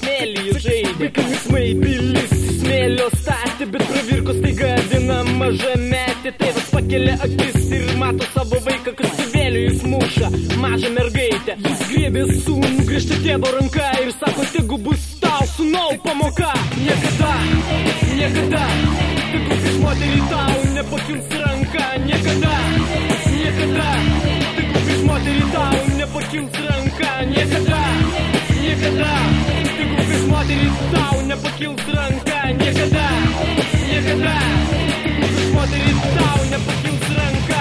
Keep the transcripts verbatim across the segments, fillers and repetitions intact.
smėlį žaidė. Linksmai pilis smėlio statė, bet pravirko staiga viena maža metė. Tėvas pakelia akis ir mato savo vaiką, kastuvėliu jis muša mažą mergaitę. Jis griebė sūnų, grįžta tėvo ranka ir sako, tegu bus tau sūnau pamoka. Niekada, niekada, tegu prieš moterį tau nepakils ranka. Niekada, niekada, tegu prieš moterį tau nepakils ranka. Niekada, niekada, tegu prieš moterį tau nepakils ranka. Niekada, niekada, tegu prieš moterį tau nepakils ranka.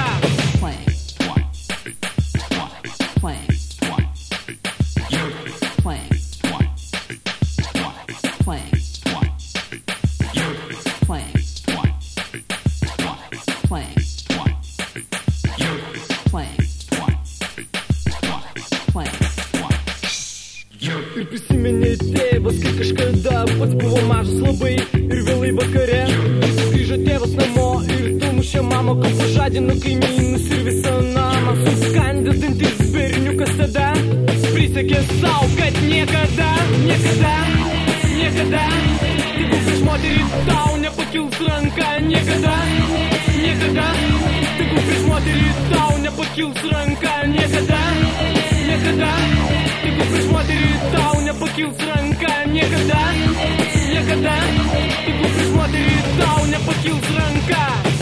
Ir prisiminė tėvas, kai kažkada pats buvo mažas labai ir vėlai vakare. Jis grįžo tėvas namo ir tumušė mamą, kad pažadino kaimynus ir visą namą. Suskandęs dantis berniukas tada prisiekė savo, kad niekada, niekada, niekada, tegu prieš moterį tau nepakils ranka. Niekada, niekada, tegu prieš moterį tau nepakils ranka. Niekada, niekada, tegu prieš moterį tau nepakils ranka. Niekada, niekada, tegu prieš moterį tau nepakils ranka.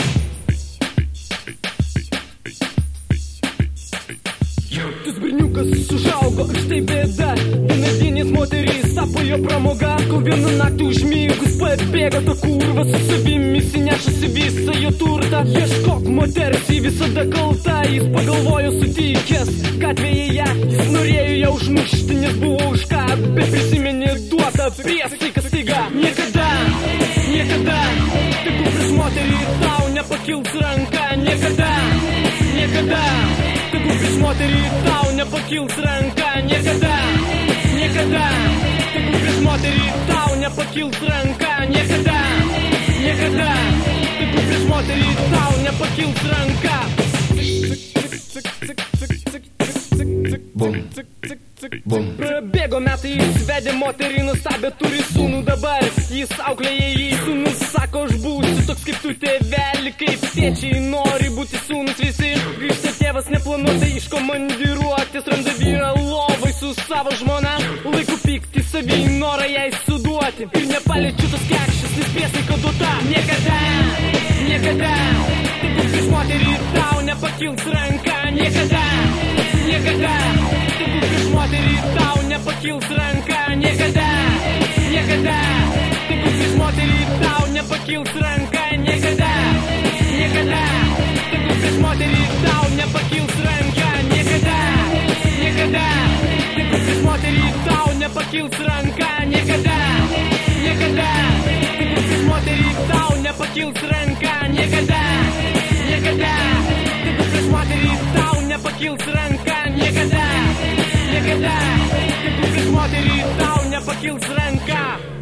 Tas berniukas užaugo ir štai bėda. Vienadienės moterys tapo jo pramoga. Kol vieną naktį užmygus pabėgo ta kurva, su savimi įsinešusi visą jo turtą. Ieškok moters, ji visada kalta. Jis pagalvojo sutikęs gatvėje ją. Jis norėjo ją užmušti, nes buvo už ką, bet prisiminė duotą priesaiką staiga. Niekada, niekada, tegu prieš moterį tau nepakils ranka. Niekada, niekada, tegu prieš moterį tau nepakils ranka. Niekada, niekada, tegu prieš moterį tau nepakils ranka. Niekada, niekada, tegu prieš moterį tau nepakils ranka. Prabėgo metai, jis vedė moterį nuostabę, turi sūnų dabar. Jis auklėja jį, sūnus sako, aš būsiu toks kaip tu tėveli, kaip tėčiai nori būti sūnus visi. Grįžta tėvas neplanuotai iš komandiruotės, randa vyrą lovai su savo žmona. Laiku pykti savį, norą jai suduoti. Ir nepaliečiu tos kekščius, nes priesaika duota. Niekada, niekada, tegu prieš moterį tau nepakils ranka. Niekada, niekada, tegu prieš moterį tau nepakils ranka. Niekada, niekada, tegu prieš moterį tau nepakils ranka. Niekada, niekada, tegu prieš moterį tau nepakils ranka. Niekada, niekada, tegu prieš moterį tau nepakils ranka. Niekada, niekada, tegu prieš moterį tau nepakils ranka. Niekada, niekada, tegu prieš moterį tau nepakils ranka. Niekada, niekada, tegu prieš moterį tau nepakils ranka.